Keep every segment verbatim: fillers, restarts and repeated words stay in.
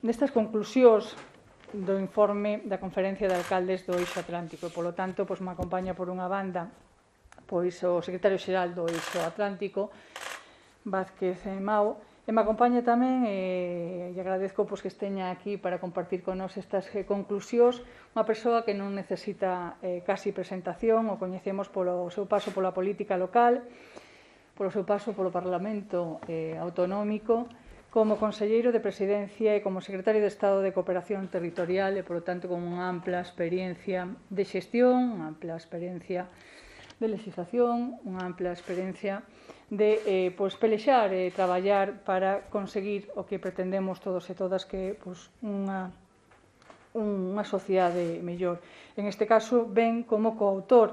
destas conclusións do informe da Conferencia de Alcaldes do Eixo Atlántico. E, polo tanto, pois, me acompaña por unha banda pois, o secretario xeral do Eixo Atlántico, Vázquez Mao, e me acompaña tamén, e, e agradezco pois, que esteña aquí para compartir con nós estas eh, conclusións, unha persoa que non necesita eh, casi presentación, o coñecemos polo seu paso pola política local, polo seu paso polo Parlamento eh, autonómico, como conselleiro de Presidencia e como secretario de Estado de Cooperación Territorial e, polo tanto, con unha ampla experiencia de xestión, unha ampla experiencia de legislación, unha ampla experiencia de eh, pois, pelexar e traballar para conseguir o que pretendemos todos e todas, que pois, unha, unha sociedade mellor. En este caso, ben como coautor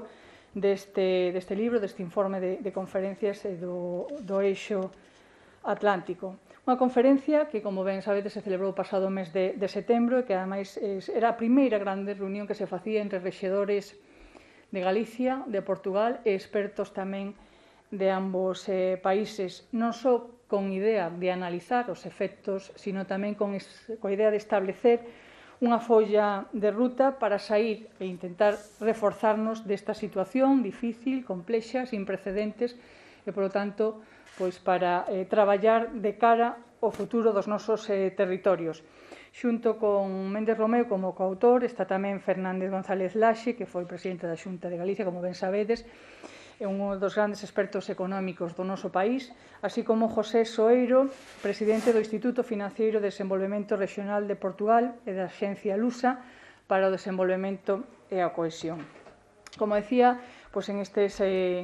deste, deste libro, deste informe de, de conferencias do, do Eixo Atlántico. Unha conferencia que, como ben sabedes, se celebrou o pasado mes de, de setembro e que, ademais, era a primeira grande reunión que se facía entre rexedores de Galicia, de Portugal e expertos tamén de ambos eh, países, non só con idea de analizar os efectos, sino tamén con coa idea de establecer unha folla de ruta para sair e intentar reforzarnos desta situación difícil, complexa, sin precedentes e, polo tanto, pois, para eh, traballar de cara ao futuro dos nosos eh, territorios. Xunto con Méndez Romeu como coautor está tamén Fernández González Laxe, que foi presidente da Xunta de Galicia, como ben sabedes, é un dos grandes expertos económicos do noso país, así como José Soeiro, presidente do Instituto Financeiro de Desenvolvemento Regional de Portugal e da Axencia Lusa para o Desenvolvemento e a Cohesión. Como decía, pois en, estes,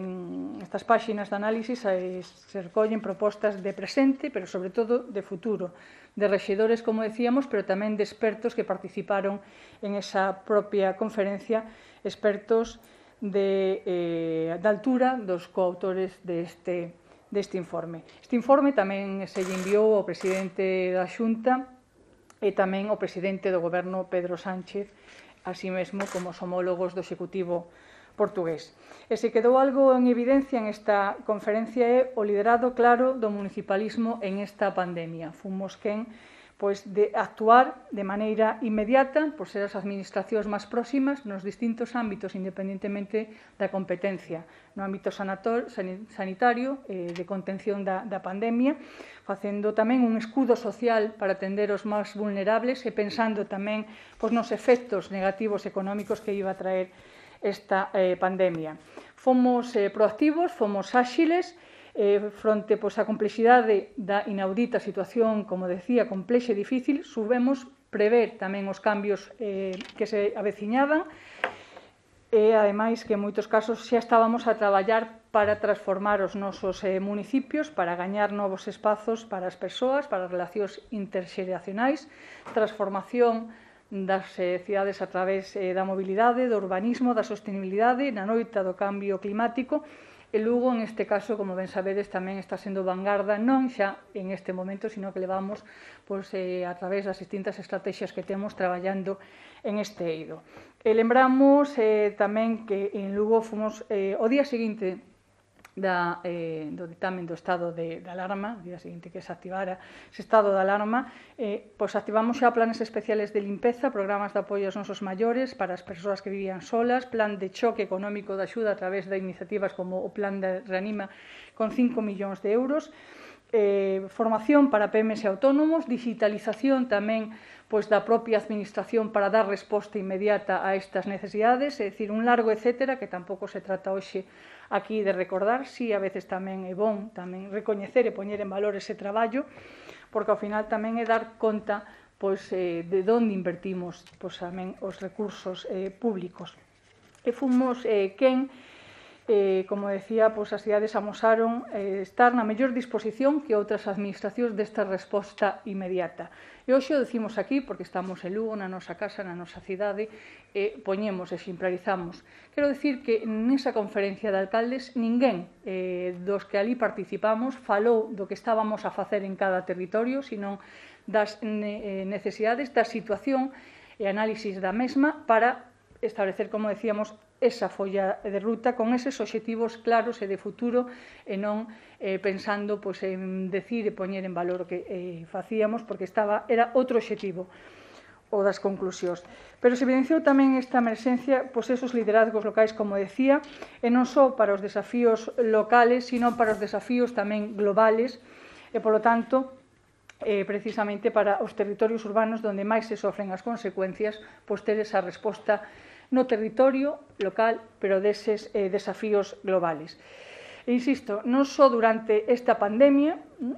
en estas páxinas de análisis eh, se recollen propostas de presente, pero sobre todo de futuro, de rexedores, como decíamos, pero tamén de expertos que participaron en esa propia conferencia, expertos de, eh, de altura dos coautores deste, deste informe. Este informe tamén se lle enviou ao presidente da Xunta e tamén ao presidente do Goberno, Pedro Sánchez, así mesmo como os homólogos do Executivo portugués. E se quedou algo en evidencia en esta conferencia é o liderado claro do municipalismo en esta pandemia. Fomos quen pois, de actuar de maneira inmediata por ser as administracións máis próximas nos distintos ámbitos, independentemente da competencia. No ámbito sanitario, eh, de contención da, da pandemia, facendo tamén un escudo social para atender os máis vulnerables e pensando tamén pois, nos efectos negativos económicos que iba a traer esta eh, pandemia. Fomos eh, proactivos, fomos áxiles, eh, fronte pois, a complexidade da inaudita situación, como decía, complexa e difícil, subemos prever tamén os cambios eh, que se aveciñaban e, ademais, que en moitos casos xa estábamos a traballar para transformar os nosos eh, municipios, para gañar novos espazos para as persoas, para as relacións interxeracionais, transformación das eh, cidades a través eh, da mobilidade, do urbanismo, da sostenibilidade, na noita do cambio climático. E Lugo, en este caso, como ben sabedes, tamén está sendo vanguarda, non xa en este momento, sino que levamos pois, eh, a través das distintas estrategias que temos traballando en este eido. E lembramos eh, tamén que en Lugo fomos eh, o día seguinte Da, eh, do ditamen do estado de, de alarma, o día seguinte que se activara ese estado de alarma, eh, pois activamos xa planes especiales de limpeza, programas de apoio aos nosos maiores para as persoas que vivían solas, plan de choque económico de axuda a través de iniciativas como o plan de Reanima con cinco millóns de euros, eh, formación para P M S e autónomos, digitalización tamén pois, da propia administración para dar resposta inmediata a estas necesidades, é dicir, un largo etcétera que tampouco se trata hoxe aquí de recordar, si a veces tamén é bon tamén recoñecer e poñer en valor ese traballo, porque ao final tamén é dar conta pois, eh, de onde invertimos pois, tamén os recursos eh, públicos. E fomos eh, quen, eh, como decía, pois, as cidades amosaron eh, estar na mellor disposición que outras administracións desta resposta inmediata. E hoxe o decimos aquí porque estamos en Lugo, na nosa casa, na nosa cidade, e poñemos, exemplarizamos. Quero dicir que nesa conferencia de alcaldes ninguén eh, dos que ali participamos falou do que estábamos a facer en cada territorio, sino das necesidades da situación e análisis da mesma para establecer, como decíamos, esa folla de ruta con eses obxectivos claros e de futuro e non eh, pensando pois, en decir e poñer en valor o que eh, facíamos, porque estaba, era outro obxectivo o das conclusións. Pero se evidenciou tamén esta emerxencia, pois esos liderazgos locais, como decía, e non só para os desafíos locales, sino para os desafíos tamén globales, e, polo tanto, eh, precisamente para os territorios urbanos onde máis se sofren as consecuencias, pois ter esa resposta no territorio local, pero deses eh, desafíos globales. E insisto, non só durante esta pandemia,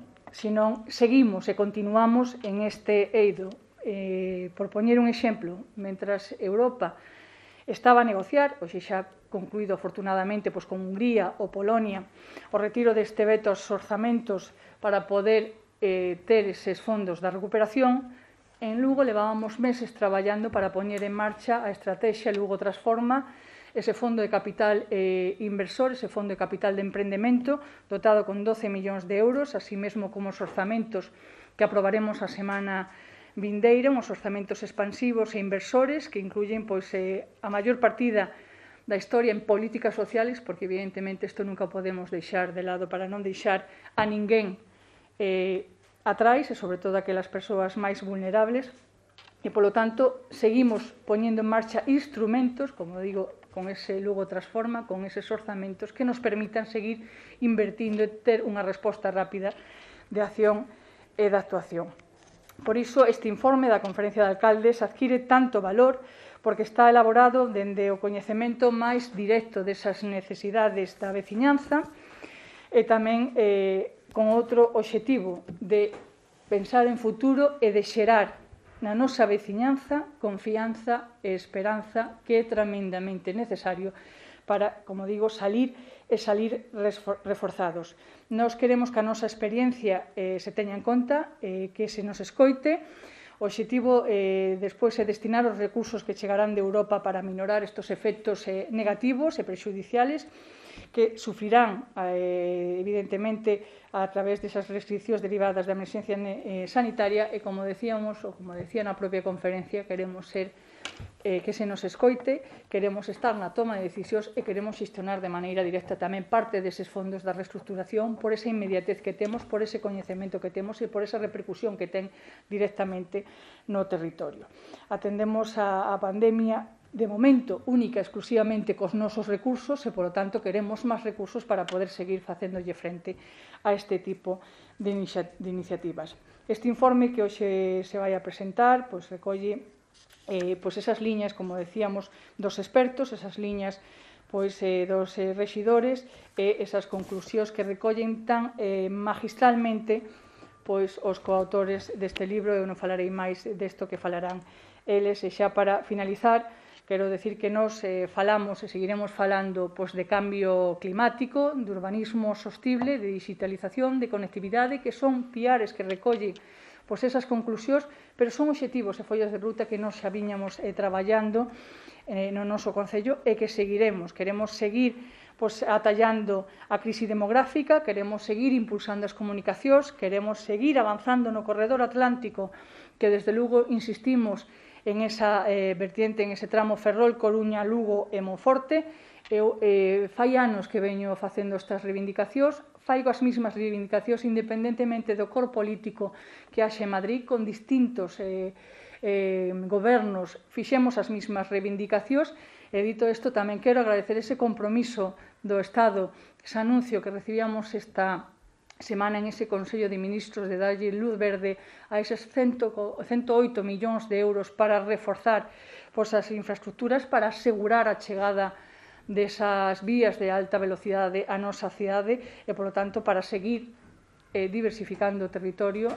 sino seguimos e continuamos en este eido. Eh, por poñer un exemplo, mentras Europa estaba a negociar, hoxe xa concluído afortunadamente pois, con Hungría ou Polonia, o retiro deste veto aos orzamentos para poder eh, ter eses fondos da recuperación, en Lugo levábamos meses traballando para poñer en marcha a estrategia Lugo Transforma, ese fondo de capital eh, inversor, ese fondo de capital de emprendemento, dotado con doce millóns de euros, así mesmo como os orzamentos que aprobaremos a semana vindeira, uns orzamentos expansivos e inversores que incluyen pois, eh, a maior partida da historia en políticas sociales, porque evidentemente isto nunca podemos deixar de lado para non deixar a ninguén eh, atrás, e sobre todo aquelas persoas máis vulnerables, e polo tanto seguimos poñendo en marcha instrumentos, como digo, con ese Lugo Transforma, con eses orzamentos que nos permitan seguir invertindo e ter unha resposta rápida de acción e de actuación. Por iso, este informe da Conferencia de Alcaldes adquire tanto valor porque está elaborado dende o coñecemento máis directo desas necesidades da veciñanza e tamén eh, con outro obxectivo de pensar en futuro e de xerar na nosa veciñanza confianza e esperanza que é tremendamente necesario para, como digo, salir e salir reforzados. Nós queremos que a nosa experiencia eh, se teña en conta, eh, que se nos escoite. O obxectivo eh, despois é destinar os recursos que chegarán de Europa para minorar estes efectos eh, negativos e prexudiciales que sufrirán, eh, evidentemente, a través desas restriccións derivadas da emerxencia eh, sanitaria e, como decíamos, ou como decía na propia conferencia, queremos ser eh, que se nos escoite, queremos estar na toma de decisións e queremos xestionar de maneira directa tamén parte deses fondos da reestructuración por esa inmediatez que temos, por ese coñecemento que temos e por esa repercusión que ten directamente no territorio. Atendemos a, a pandemia de momento única exclusivamente cos nosos recursos e, polo tanto, queremos máis recursos para poder seguir facéndolle frente a este tipo de, inicia de iniciativas. Este informe que hoxe se vai a presentar pois, recolle Eh, pois esas liñas, como decíamos, dos expertos, esas liñas pois, eh, dos eh, rexidores e esas conclusións que recollen tan eh, magistralmente pois, os coautores deste libro. Eu non falarei máis desto que falarán eles. E xa para finalizar, quero decir que nós eh, falamos e seguiremos falando pois, de cambio climático, de urbanismo sostible, de digitalización, de conectividade, que son piares que recollen pois esas conclusións, pero son obxectivos e follas de ruta que nós xa viñamos eh, traballando eh, no noso Concello e que seguiremos. Queremos seguir pois, atallando a crise demográfica, queremos seguir impulsando as comunicacións, queremos seguir avanzando no corredor atlántico, que desde Lugo insistimos en esa eh, vertiente, en ese tramo Ferrol, Coruña, Lugo e Monforte. Eu eh, fai anos que veño facendo estas reivindicacións, faigo as mesmas reivindicacións independentemente do cor político que haxe en Madrid, con distintos eh, eh, gobernos fixemos as mesmas reivindicacións. E dito isto, tamén quero agradecer ese compromiso do Estado, ese anuncio que recibíamos esta semana en ese Consello de Ministros de darlle luz verde a eses cento oito millóns de euros para reforzar pois, as infraestructuras, para asegurar a chegada desas vías de alta velocidade a nosa cidade e, polo tanto, para seguir eh, diversificando o territorio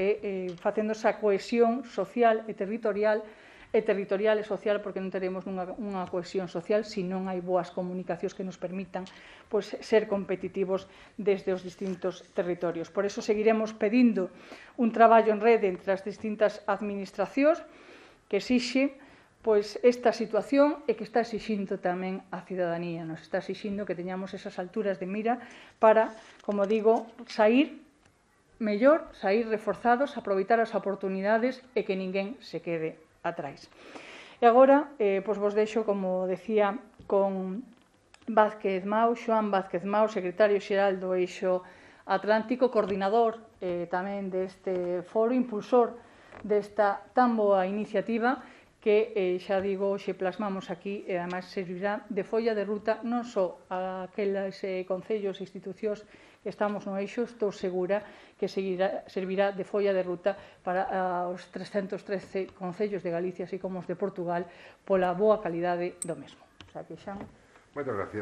e eh, facendo esa cohesión social e territorial e territorial e social, porque non teremos unha, unha cohesión social se non hai boas comunicacións que nos permitan pois, ser competitivos desde os distintos territorios. Por eso seguiremos pedindo un traballo en rede entre as distintas administracións que exixe pois esta situación e que está exixindo tamén a cidadanía. Nos está exixindo que teñamos esas alturas de mira para, como digo, sair mellor, sair reforzados, aproveitar as oportunidades e que ninguén se quede atrás. E agora, eh, pois vos deixo, como decía, con Vázquez Mau, Xoán Vázquez Mau, secretario xeral do Eixo Atlántico, coordinador eh, tamén deste foro, impulsor desta tan boa iniciativa que, eh, xa digo, xe plasmamos aquí e ademais servirá de folla de ruta non só a aqueles eh, concellos e institucións que estamos no eixo, estou segura que seguirá, servirá de folla de ruta para ah, os trescentos trece concellos de Galicia, así como os de Portugal, pola boa calidade do mesmo. O sea que xa... Moitas gracias.